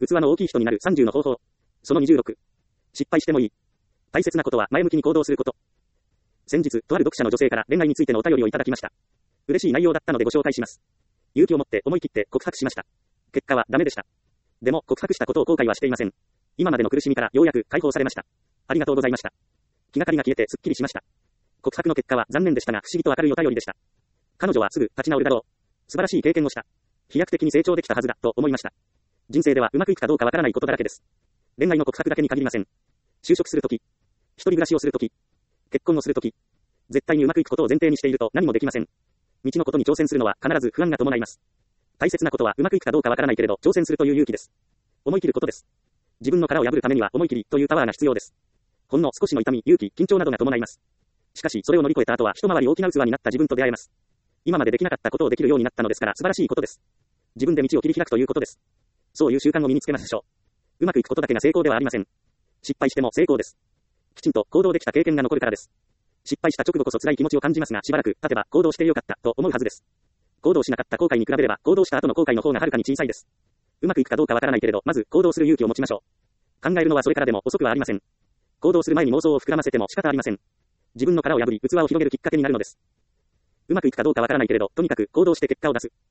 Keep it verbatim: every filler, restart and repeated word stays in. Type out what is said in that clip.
器の大きい人になるさんじゅうの方法。そのにじゅうろく。失敗してもいい。大切なことは前向きに行動すること。先日、とある読者の女性から恋愛についてのお便りをいただきました。嬉しい内容だったのでご紹介します。勇気を持って思い切って告白しました。結果はダメでした。でも告白したことを後悔はしていません。今までの苦しみからようやく解放されました。ありがとうございました。気がかりが消えてすっきりしました。告白の結果は残念でしたが不思議と明るいお便りでした。彼女はすぐ立ち直るだろう。素晴らしい経験をした。飛躍的に成長できたはずだと思いました。人生ではうまくいくかどうかわからないことだらけです。恋愛の告白だけに限りません。就職するとき、一人暮らしをするとき、結婚をするとき、絶対にうまくいくことを前提にしていると何もできません。未知のことに挑戦するのは必ず不安が伴います。大切なことはうまくいくかどうかわからないけれど挑戦するという勇気です。思い切ることです。自分の殻を破るためには思い切りというパワーが必要です。ほんの少しの痛み、勇気、緊張などが伴います。しかしそれを乗り越えた後は一回り大きな器になった自分と出会えます。今までできなかったことをできるようになったのですから素晴らしいことです。自分で道を切り開くということです。そういう習慣を身につけましょう。うまくいくことだけが成功ではありません。失敗しても成功です。きちんと行動できた経験が残るからです。失敗した直後こそ辛い気持ちを感じますがしばらく経てば行動してよかったと思うはずです。行動しなかった後悔に比べれば行動した後の後悔の方がはるかに小さいです。うまくいくかどうかわからないけれどまず行動する勇気を持ちましょう。考えるのはそれからでも遅くはありません。行動する前に妄想を膨らませても仕方ありません。自分の殻を破り器を広げるきっかけになるのです。うまくいくかどうかわからないけれどとにかく行動して結果を出す。